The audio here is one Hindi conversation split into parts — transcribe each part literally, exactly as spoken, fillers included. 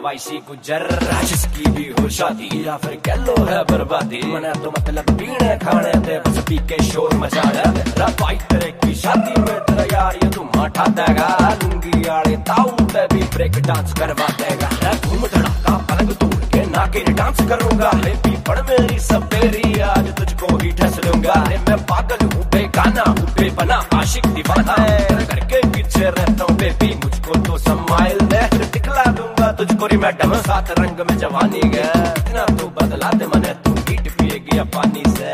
वाइसी गुजर, जिसकी भी हो शादी या फिर कह लो है बर्बादी, मना तो मतलब पीने खाने दे बस पी के शोर मचा दे। भाई तेरे की शादी में तेरा यार ये तुम हटा देगा, लुंगी आड़े ताऊ पे भी ब्रेक डांस करवा देगा। घूम धड़ाका पलंग तोड़ के नागिन डांस करूंगा, लेपी पड़ मेरी सब तेरी आज तुझको ही ठस लूंगा। मैं पागल हूँ बेगाना हूँ बेपना आशिक दीवाना, करके पीछे रहता हूँ बेबी मुझको तो समाइल दे, दिखला दूंगा तुझको री मैडम सात रंग में जवानी गया। इतना तो बदला दे मने तू हीट पिएगी या पानी से।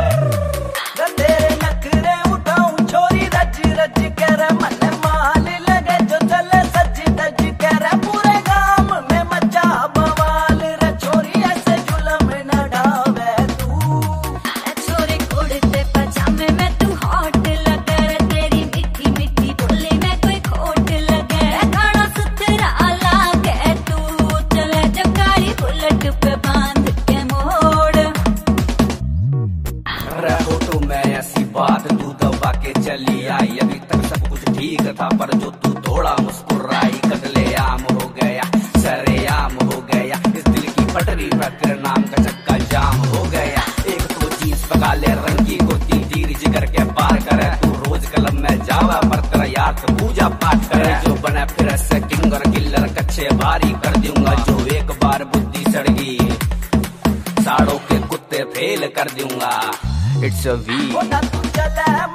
बात तू दबा के चली आई, अभी तक सब कुछ ठीक था पर जो तू थोड़ा मुस्कुराई, कतले आम हो गया सरे आम हो गया, इस दिल की पटरी पर नाम का चक्का जाम हो गया। एक तो चीज पका ले रंग की कुर्ती तीर जिगर के पार करे, तू रोज कलम में जावा पर तेरा यार तो पूजा पाठ करे। जो बने फिर से किंग और किल्लर कच्चे भारी कर दूंगा, जो एक बार बुद्धि सड़गी साड़ों के कुत्ते फेल कर दूंगा। It's a V.